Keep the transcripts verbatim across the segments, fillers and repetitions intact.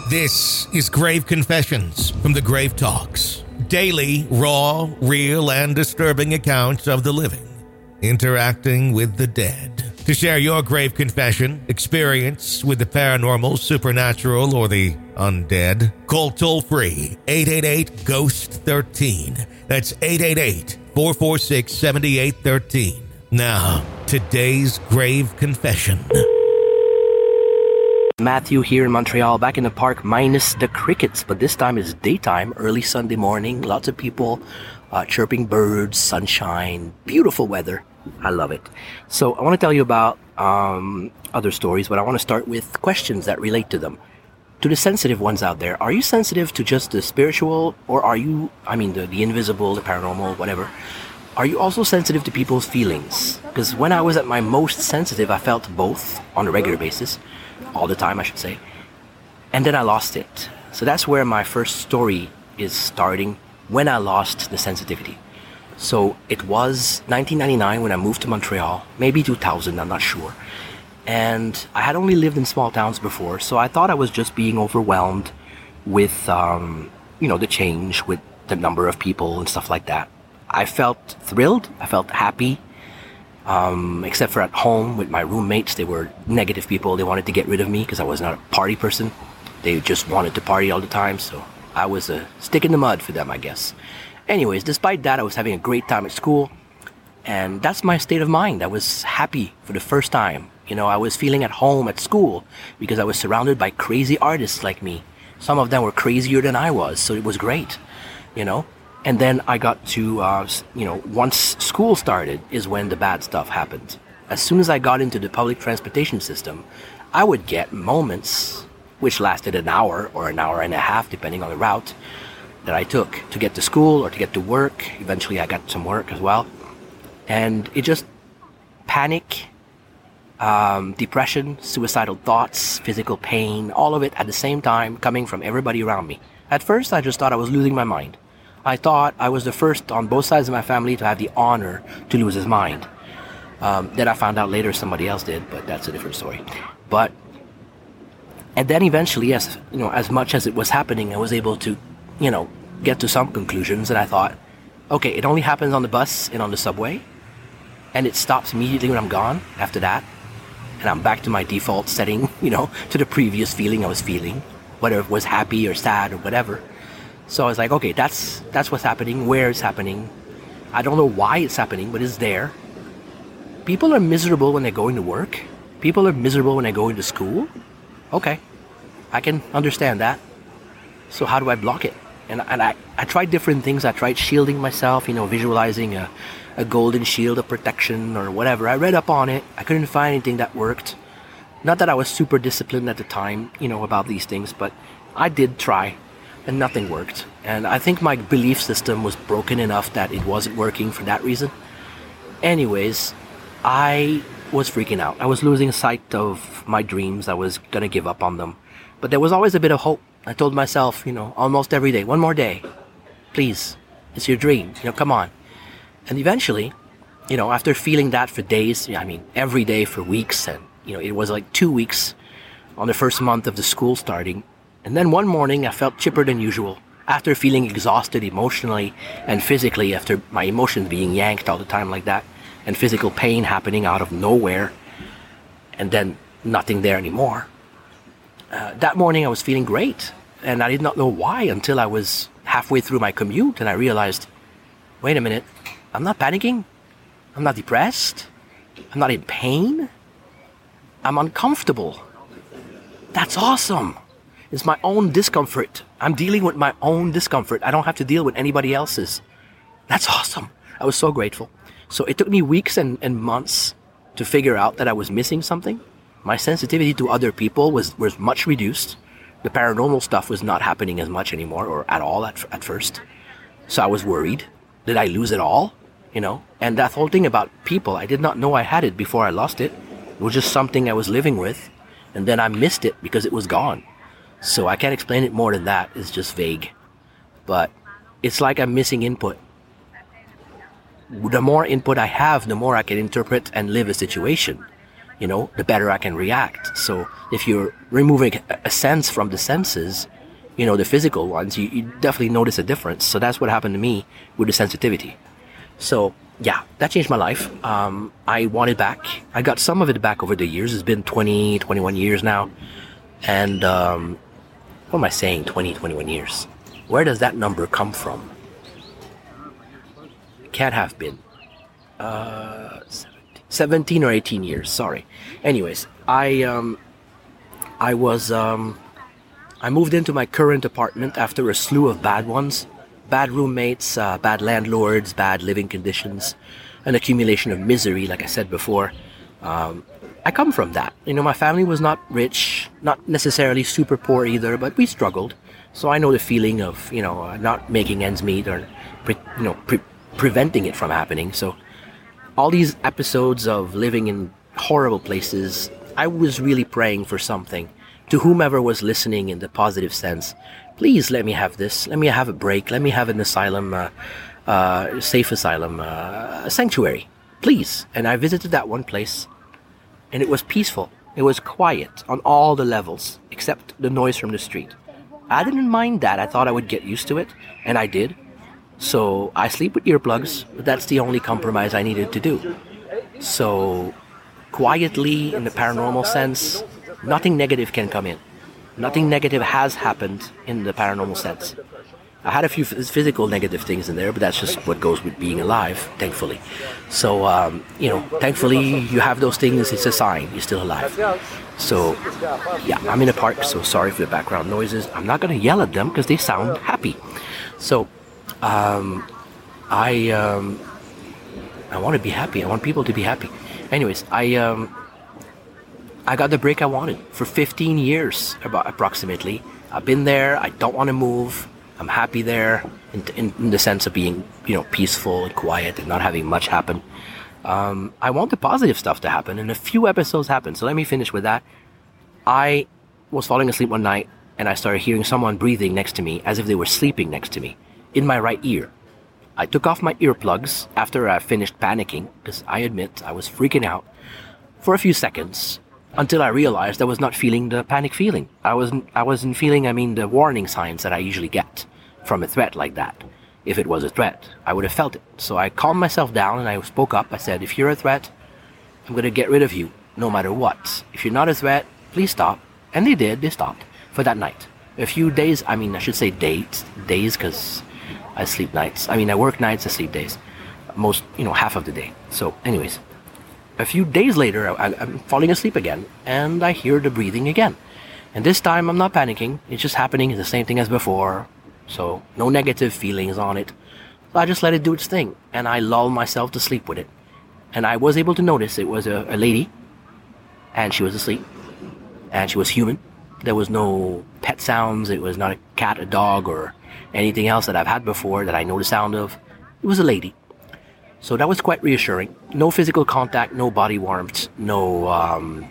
This is Grave Confessions from the Grave Talks. Daily, raw, real, and disturbing accounts of the living interacting with the dead. To share your grave confession, experience with the paranormal, supernatural, or the undead, call toll-free eight eight eight, ghost thirteen. That's eight eight eight, four four six, seven eight one three. Now, today's grave confession. Matthew here in Montreal, back in the park, minus the crickets, but this time is daytime, early Sunday morning, lots of people, uh, chirping birds, sunshine, beautiful weather. I love it. So I want to tell you about um, other stories, but I want to start with questions that relate to them. To the sensitive ones out there, are you sensitive to just the spiritual, or are you, I mean, the, the invisible, the paranormal, whatever? Are you also sensitive to people's feelings? Because when I was at my most sensitive, I felt both on a regular basis. All the time, I should say. And then I lost it. So that's where my first story is starting, when I lost the sensitivity. So it was nineteen ninety-nine when I moved to Montreal, maybe two thousand, I'm not sure. And I had only lived in small towns before, so I thought I was just being overwhelmed with, um, you know, the change, with the number of people and stuff like that. I felt thrilled, I felt happy. Um, except for at home with my roommates, they were negative people. They wanted to get rid of me because I was not a party person. They just wanted to party all the time, so I was a stick in the mud for them, I guess. Anyways, despite that, I was having a great time at school, and that's my state of mind. I was happy for the first time. You know, I was feeling at home at school because I was surrounded by crazy artists like me. Some of them were crazier than I was, so it was great, you know. And then I got to, uh, you know, once school started is when the bad stuff happened. As soon as I got into the public transportation system, I would get moments, which lasted an hour or an hour and a half, depending on the route that I took to get to school or to get to work. Eventually I got some work as well. And it just, panic, um, depression, suicidal thoughts, physical pain, all of it at the same time coming from everybody around me. At first, I just thought I was losing my mind. I thought I was the first on both sides of my family to have the honor to lose his mind. Um, then I found out later somebody else did, but that's a different story. But, and then eventually, as you know, as much as it was happening, I was able to, you know, get to some conclusions. And I thought, okay, it only happens on the bus and on the subway, and it stops immediately when I'm gone after that. And I'm back to my default setting, you know, to the previous feeling I was feeling, whether it was happy or sad or whatever. So I was like, okay, that's that's what's happening, where it's happening. I don't know why it's happening, but it's there. People are miserable when they're going to work. People are miserable when they're going to school. Okay, I can understand that. So how do I block it? And, and I, I tried different things. I tried shielding myself, you know, visualizing a, a golden shield of protection or whatever. I read up on it. I couldn't find anything that worked. Not that I was super disciplined at the time, you know, about these things, but I did try. And nothing worked. And I think my belief system was broken enough that it wasn't working for that reason. Anyways, I was freaking out. I was losing sight of my dreams. I was going to give up on them. But there was always a bit of hope. I told myself, you know, almost every day, one more day. Please, it's your dream. You know, come on. And eventually, you know, after feeling that for days, I mean, every day for weeks, and, you know, it was like two weeks on the first month of the school starting. And then one morning, I felt chipper than usual. After feeling exhausted emotionally and physically, after my emotions being yanked all the time like that, and physical pain happening out of nowhere, and then nothing there anymore. Uh, that morning, I was feeling great. And I did not know why until I was halfway through my commute, and I realized, wait a minute, I'm not panicking. I'm not depressed. I'm not in pain. I'm uncomfortable. That's awesome. It's my own discomfort. I'm dealing with my own discomfort. I don't have to deal with anybody else's. That's awesome. I was so grateful. So it took me weeks and, and months to figure out that I was missing something. My sensitivity to other people was, was much reduced. The paranormal stuff was not happening as much anymore, or at all at, at first. So I was worried. Did I lose it all? You know? And that whole thing about people, I did not know I had it before I lost it. It was just something I was living with. And then I missed it because it was gone. So I can't explain it more than that. It's just vague. But it's like I'm missing input. The more input I have, the more I can interpret and live a situation. you know, the better I can react. So if you're removing a sense from the senses, you know, the physical ones, you, you definitely notice a difference. So that's what happened to me with the sensitivity. So yeah, that changed my life. Um, I want it back. I got some of it back over the years. It's been twenty, twenty-one years now. And um, what am I saying, twenty, twenty-one years? Where does that number come from? Can't have been. Uh, seventeen or eighteen years, sorry. Anyways, I um, I was um, I moved into my current apartment after a slew of bad ones. Bad roommates, uh, bad landlords, bad living conditions, an accumulation of misery, like I said before. Um, I come from that. You know, my family was not rich, not necessarily super poor either, but we struggled. So I know the feeling of, you know, uh, not making ends meet or, pre- you know, pre- preventing it from happening. So all these episodes of living in horrible places, I was really praying for something. To whomever was listening in the positive sense, please let me have this. Let me have a break. Let me have an asylum, uh, uh, safe asylum, uh, a sanctuary, please. And I visited that one place, and it was peaceful. It was quiet on all the levels, except the noise from the street. I didn't mind that. I thought I would get used to it, and I did. So I sleep with earplugs, but that's the only compromise I needed to do. So quietly, in the paranormal sense, nothing negative can come in. Nothing negative has happened in the paranormal sense. I had a few f- physical negative things in there, but that's just what goes with being alive, thankfully. So, um, you know, thankfully you have those things, it's a sign you're still alive. So, yeah, I'm in a park, so sorry for the background noises. I'm not going to yell at them because they sound happy. So, um, I, um, I want to be happy. I want people to be happy. Anyways, I, um... I got the break I wanted for fifteen years, about approximately. I've been there. I don't want to move. I'm happy there in, in, in the sense of being, you know, peaceful and quiet and not having much happen. Um, I want the positive stuff to happen, and a few episodes happened. So let me finish with that. I was falling asleep one night, and I started hearing someone breathing next to me as if they were sleeping next to me in my right ear. I took off my earplugs after I finished panicking, because I admit I was freaking out for a few seconds. Until I realized I was not feeling the panic feeling. I wasn't I wasn't feeling, I mean, the warning signs that I usually get from a threat like that. If it was a threat, I would have felt it. So I calmed myself down and I spoke up. I said, if you're a threat, I'm going to get rid of you, no matter what. If you're not a threat, please stop. And they did, they stopped for that night. A few days, I mean, I should say days, days, because I sleep nights. I mean, I work nights, I sleep days. Most, you know, half of the day. So, anyways. A few days later, I, I'm falling asleep again, and I hear the breathing again. And this time, I'm not panicking. It's just happening. It's the same thing as before. So, no negative feelings on it. So I just let it do its thing, and I lull myself to sleep with it. And I was able to notice it was a, a lady, and she was asleep, and she was human. There was no pet sounds. It was not a cat, a dog, or anything else that I've had before that I know the sound of. It was a lady. So that was quite reassuring. No physical contact, no body warmth, no, um,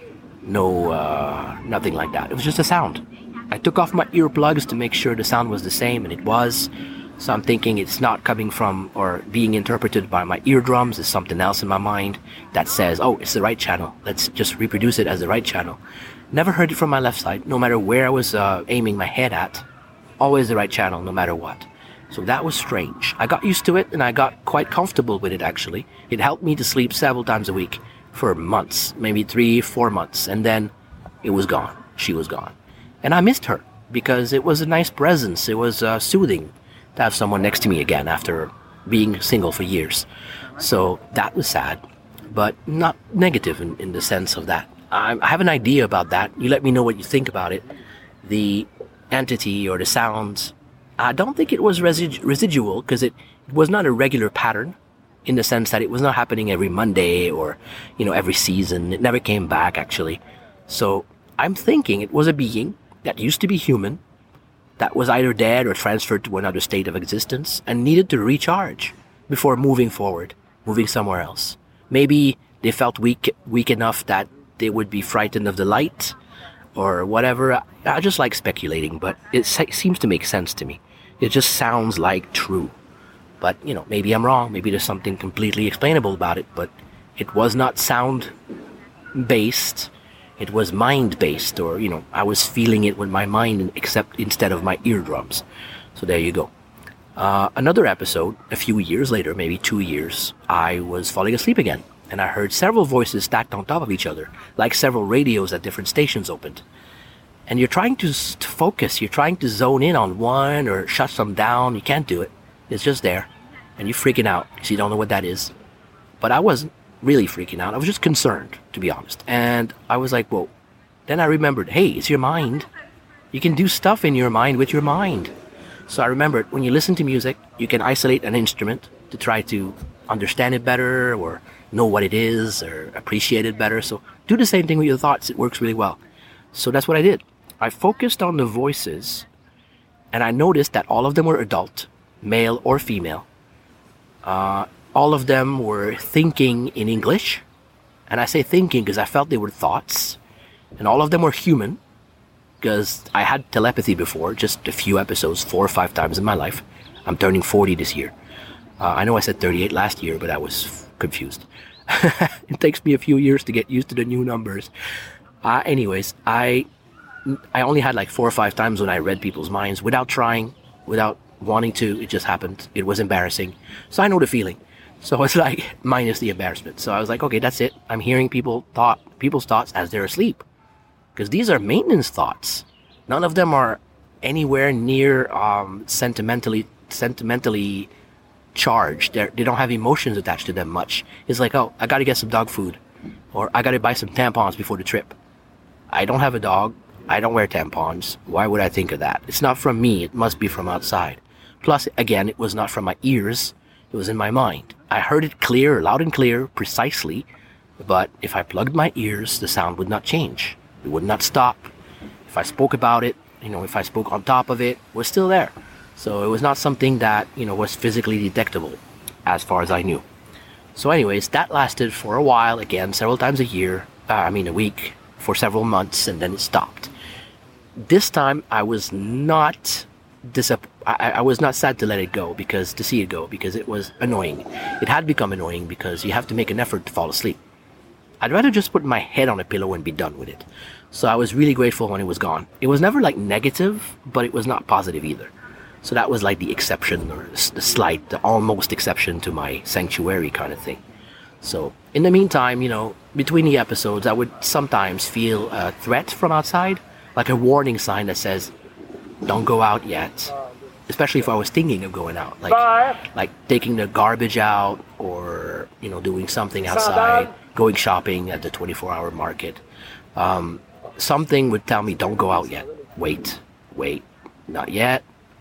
no, uh, nothing like that. It was just a sound. I took off my earplugs to make sure the sound was the same, and it was. So I'm thinking it's not coming from or being interpreted by my eardrums. It's something else in my mind that says, oh, it's the right channel. Let's just reproduce it as the right channel. Never heard it from my left side, no matter where I was uh, aiming my head at. Always the right channel, no matter what. So that was strange. I got used to it, and I got quite comfortable with it, actually. It helped me to sleep several times a week for months, maybe three, four months. And then it was gone. She was gone. And I missed her because it was a nice presence. It was uh, soothing to have someone next to me again after being single for years. So that was sad, but not negative in, in the sense of that. I, I have an idea about that. You let me know what you think about it. The entity or the sounds, I don't think it was resi- residual because it was not a regular pattern in the sense that it was not happening every Monday or, you know, every season. It never came back, actually. So I'm thinking it was a being that used to be human, that was either dead or transferred to another state of existence and needed to recharge before moving forward, moving somewhere else. Maybe they felt weak, weak enough that they would be frightened of the light or whatever. I just like speculating, but it se- seems to make sense to me. It just sounds like true. But, you know, maybe I'm wrong. Maybe there's something completely explainable about it, but it was not sound based. It was mind based, or, you know, I was feeling it with my mind except instead of my eardrums. So there you go. Uh, another episode, a few years later, maybe two years, I was falling asleep again. And I heard several voices stacked on top of each other, like several radios at different stations opened. And you're trying to, to focus, you're trying to zone in on one or shut some down. You can't do it. It's just there. And you're freaking out because you don't know what that is. But I wasn't really freaking out. I was just concerned, to be honest. And I was like, whoa. Then I remembered, hey, it's your mind. You can do stuff in your mind with your mind. So I remembered, when you listen to music, you can isolate an instrument to try to understand it better or know what it is or appreciate it better. So do the same thing with your thoughts. It works really well. So that's what I did. I focused on the voices, and I noticed that all of them were adult, male or female. Uh, all of them were thinking in English. And I say thinking because I felt they were thoughts. And all of them were human, because I had telepathy before, just a few episodes, four or five times in my life. I'm turning forty this year. Uh, I know I said thirty-eight last year, but I was f- confused. It takes me a few years to get used to the new numbers. Uh, anyways, I I only had like four or five times when I read people's minds without trying, without wanting to. It just happened. It was embarrassing. So I know the feeling. So it's like minus the embarrassment. So I was like, okay, that's it. I'm hearing people thought people's thoughts as they're asleep. Because these are maintenance thoughts. None of them are anywhere near um, sentimentally sentimentally charged. They're, they don't have emotions attached to them much. It's like, oh, I got to get some dog food. Or I got to buy some tampons before the trip. I don't have a dog. I don't wear tampons. Why would I think of that? It's not from me. It must be from outside. Plus, again, it was not from my ears. It was in my mind. I heard it clear, loud and clear, precisely. But if I plugged my ears, the sound would not change. It would not stop. If I spoke about it, you know, if I spoke on top of it, it was still there. So it was not something that, you know, was physically detectable, as far as I knew. So anyways, that lasted for a while, again, several times a year, uh, I mean a week, for several months, and then it stopped. This time, I was not disapp- I, I was not sad to let it go, because to see it go, because it was annoying. It had become annoying because you have to make an effort to fall asleep. I'd rather just put my head on a pillow and be done with it. So I was really grateful when it was gone. It was never like negative, but it was not positive either. So that was like the exception, or the slight, the almost exception to my sanctuary kind of thing. So in the meantime, you know, between the episodes, I would sometimes feel a threat from outside, like a warning sign that says, don't go out yet. Especially if I was thinking of going out, like like taking the garbage out, or, you know, doing something outside, going shopping at the twenty-four hour market. Um, something would tell me, don't go out yet. Wait, wait, not yet.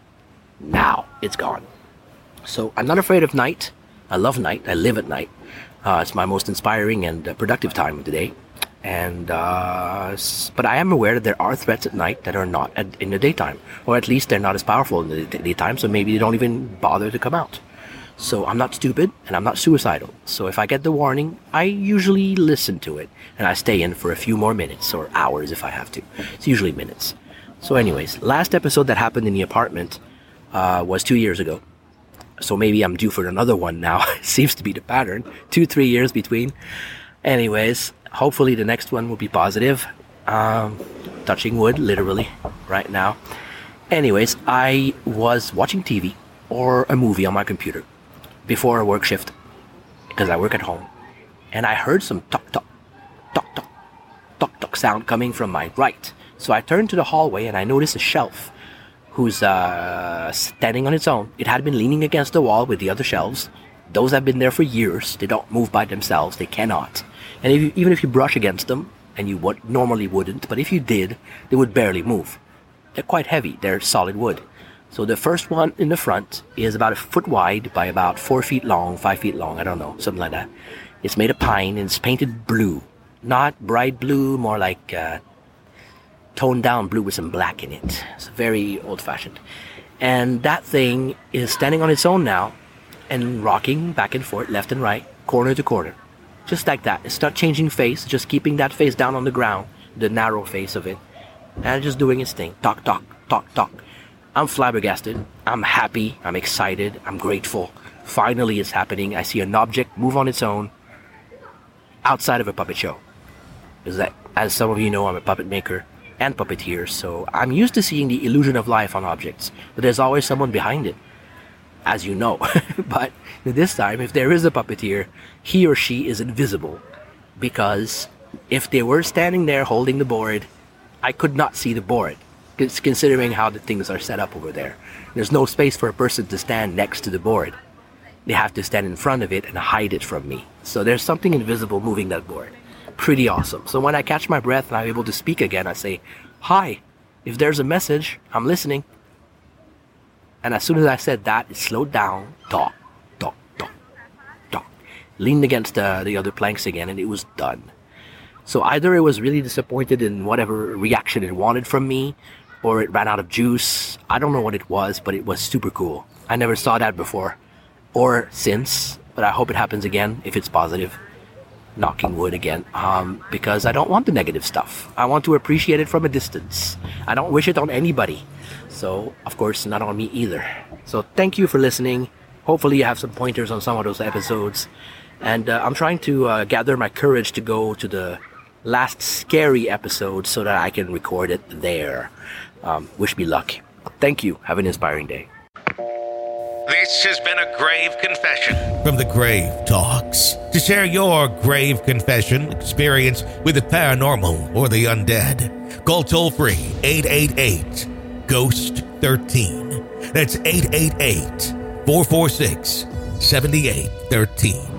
Now, it's gone. So I'm not afraid of night. I love night. I live at night. Uh, it's my most inspiring and uh, productive time of the day. And uh, but I am aware that there are threats at night that are not at, in the daytime, or at least they're not as powerful in the daytime. So maybe they don't even bother to come out. So I'm not stupid and I'm not suicidal. So if I get the warning, I usually listen to it, and I stay in for a few more minutes or hours if I have to. It's usually minutes. So anyways, last episode that happened in the apartment uh, was two years ago. So maybe I'm due for another one now. Seems to be the pattern. Two, three years between. Anyways, hopefully the next one will be positive. Um, touching wood, literally, right now. Anyways, I was watching T V or a movie on my computer before a work shift, because I work at home. And I heard some tok tok, tok tok, tok tok sound coming from my right. So I turned to the hallway and I noticed a shelf who's uh, standing on its own. It had been leaning against the wall with the other shelves. Those have been there for years. They don't move by themselves. They cannot. And if you, even if you brush against them, and you would, normally wouldn't, but if you did, they would barely move. They're quite heavy. They're solid wood. So the first one in the front is about a foot wide by about four feet long, five feet long, I don't know, something like that. It's made of pine and it's painted blue. Not bright blue, more like uh, toned down blue with some black in it. It's very old-fashioned. And that thing is standing on its own now and rocking back and forth, left and right, corner to corner. Just like that. It's not changing face, just keeping that face down on the ground, the narrow face of it, and just doing its thing. Talk, talk, talk, talk. I'm flabbergasted. I'm happy. I'm excited. I'm grateful. Finally, it's happening. I see an object move on its own outside of a puppet show. is that, as some of you know, I'm a puppet maker and puppeteer, so I'm used to seeing the illusion of life on objects, but there's always someone behind it, as you know. But this time, if there is a puppeteer, he or she is invisible, because if they were standing there holding the board, I could not see the board, considering how the things are set up over there. There's no space for a person to stand next to the board. They have to stand in front of it and hide it from me. So there's something invisible moving that board. Pretty awesome. So when I catch my breath and I'm able to speak again, I say, "Hi, if there's a message, I'm listening." And as soon as I said that, it slowed down. Talk, talk, talk, talk. Leaned against uh, the other planks again, and it was done. So either it was really disappointed in whatever reaction it wanted from me, or it ran out of juice. I don't know what it was, but it was super cool. I never saw that before, or since, but I hope it happens again if it's positive. Knocking wood again, um, because I don't want the negative stuff. I want to appreciate it from a distance. I don't wish it on anybody. So, of course, not on me either. So thank you for listening. Hopefully you have some pointers on some of those episodes. And uh, I'm trying to uh, gather my courage to go to the last scary episode so that I can record it there. Um, wish me luck. Thank you. Have an inspiring day. This has been a grave confession from the Grave Talks. To share your grave confession experience with the paranormal or the undead, call toll-free eight eight eight, ghost one three. That's eight eight eight, four four six, seven eight one three.